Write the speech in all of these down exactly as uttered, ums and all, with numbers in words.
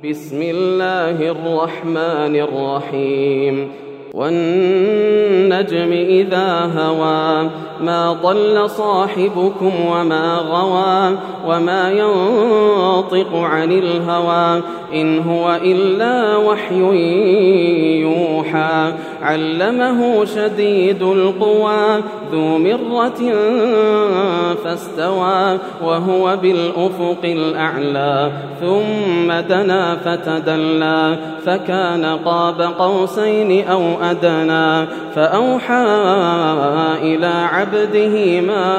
بسم الله الرحمن الرحيم والنجم إذا هوى ما ضل صاحبكم وما غوى وما ينطق عن الهوى إن هو إلا وحي يوحى علمه شديد القوى ذو مرة فاستوى وهو بالأفق الأعلى ثم دنا فتدلى فكان قاب قوسين أو أدنى فأوحى إلى عبده ما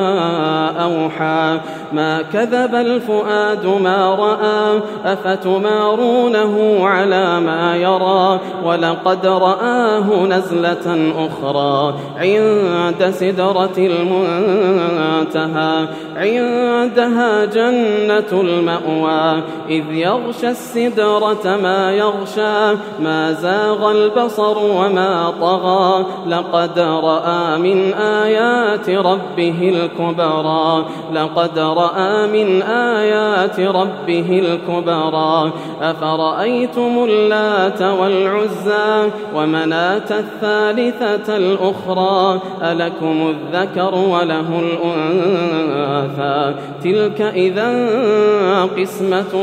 أوحى ما كذب الفؤاد ما رأى أفتمارونه على ما يرى ولقد رآه نزلة أخرى عند سدرة المنتهى عندها جنة المأوى إذ يغشى السدرة ما يغشى ما زاغ البصر وما طغى لقد رأى من آيات ربه الكبرى لقد رأى من آيات ربه الكبرى أفرأيتم اللات والعزى ومناة الثالثة الأخرى ألكم الذكر وله الأنثى تلك إذا قسمة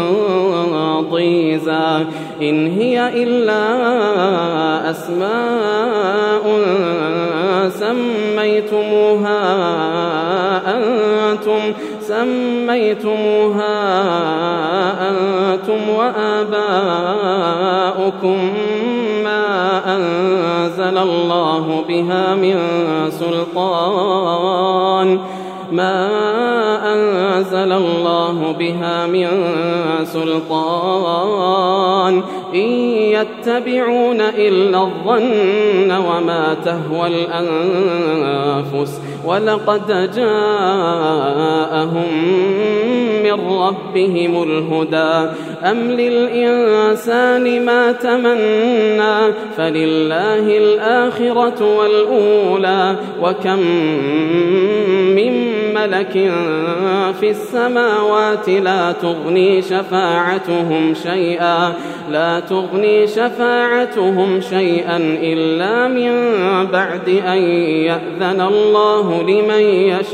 ضيزى إن هي إلا أسماء سميتموها أنتم سميتموها أنتم وآباؤكم ما أنزل الله بها من سلطان ما أنزل الله بها من سلطان إن يتبعون إلا الظن وما تهوى الأنفس ولقد جاءهم من ربهم الهدى أم للإنسان ما تمنى فلله الآخرة والأولى وكم من ملك في السماوات لا تغني شفاعتهم شيئا لا تغني شفاعتهم شيئا إلا من بعد أن يأذن الله لمن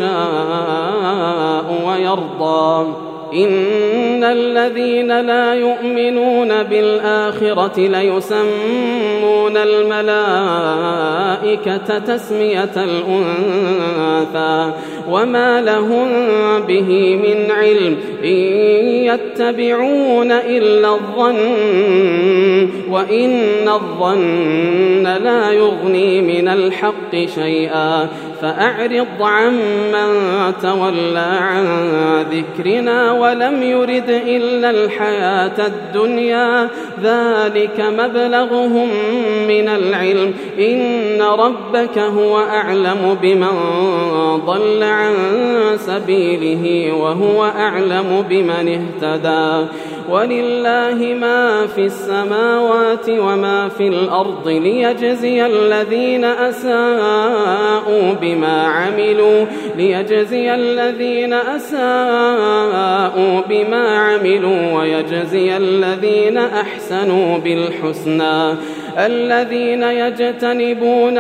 يشاء ويرضى إن الذين لا يؤمنون بالآخرة ليسمون الملائكة تسمية الأنثى وما لهم به من علم إن يتبعون إلا الظن وإن الظن لا يغني من الحق شيئا فأعرض عمن تولى عن ذكرنا ولم يرد إلا الحياة الدنيا ذلك مبلغهم من العلم إن ربك هو أعلم بمن ضل عن سبيله وهو أعلم بمن اهتدى ولله ما في السماوات وما في الأرض ليجزي الذين أساءوا بما عملوا ليجزي الذين أساءوا بما عملوا ويجزي الذين أحسنوا بالحسنى الذين يجتنبون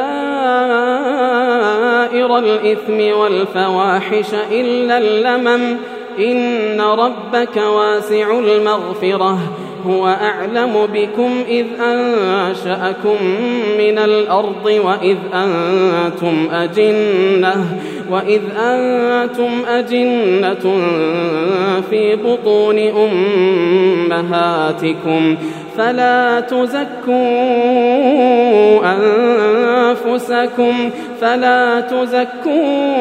كبائر الإثم والفواحش إلا اللمم إن ربك واسع المغفرة هو أعلم بكم إذ أنشأكم من الأرض وإذ أنتم أجنة وإذ أنتم أجنة في بطون أمهاتكم فلا تزكوا أنفسكم فلا تزكوا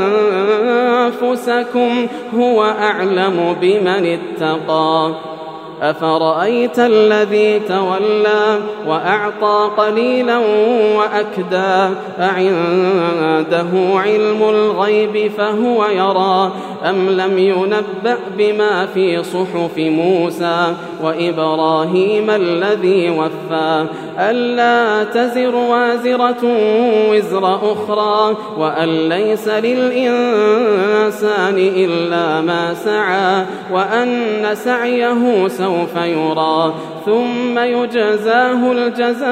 أنفسكم هو أعلم بمن اتقى أفرأيت الذي تولى وأعطى قليلا وأكدى أعنده علم الغيب فهو يرى أم لم ينبأ بما في صحف موسى وإبراهيم الذي وفى ألا تزر وازرة وزر أخرى وأن ليس للإنسان إلا ما سعى وأن سعيه سوف يرى ثم يجزاه الجزاء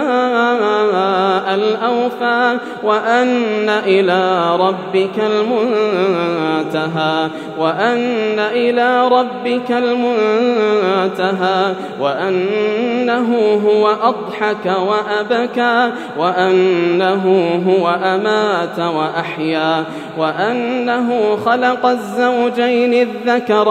الأوفى وأن إلى ربك المنتهى وأن إلى ربك المنتهى وأنه هو أضحك وأبكى وأنه هو أمات وأحيا وأنه خلق الزوجين الذكر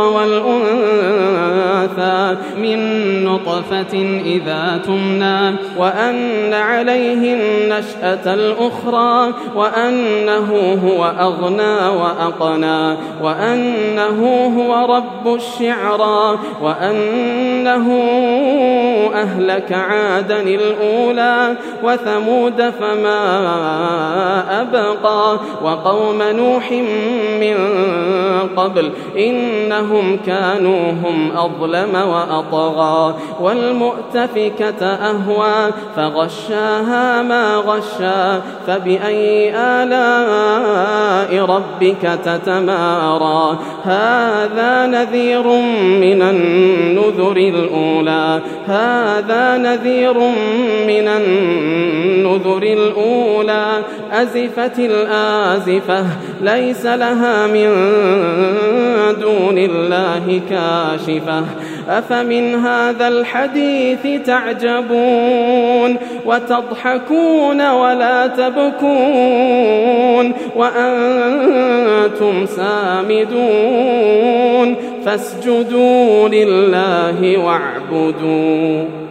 والأنثى من نطفة إذا تمنى وأن عليه النشأة الأخرى وأنه هو أغنى وأقنى وأنه هو رب الشعرى وأنه أهلك عادا الأولى وثمود فما أبقى وقوم نوح من قبل إنهم كانوا هم أظلم وأطغى والمؤتفكة أهوى فغشاها ما غشى فبأي آلاء ربك تتمارى هذا نذير من النذر الأولى هذا نذير من النذر الأولى أزفت الآزفة ليس لها من دون الله كاشفة أفمن هذا الحديث تعجبون وتضحكون ولا تبكون وأنتم سامدون فاسجدوا لله واعبدوا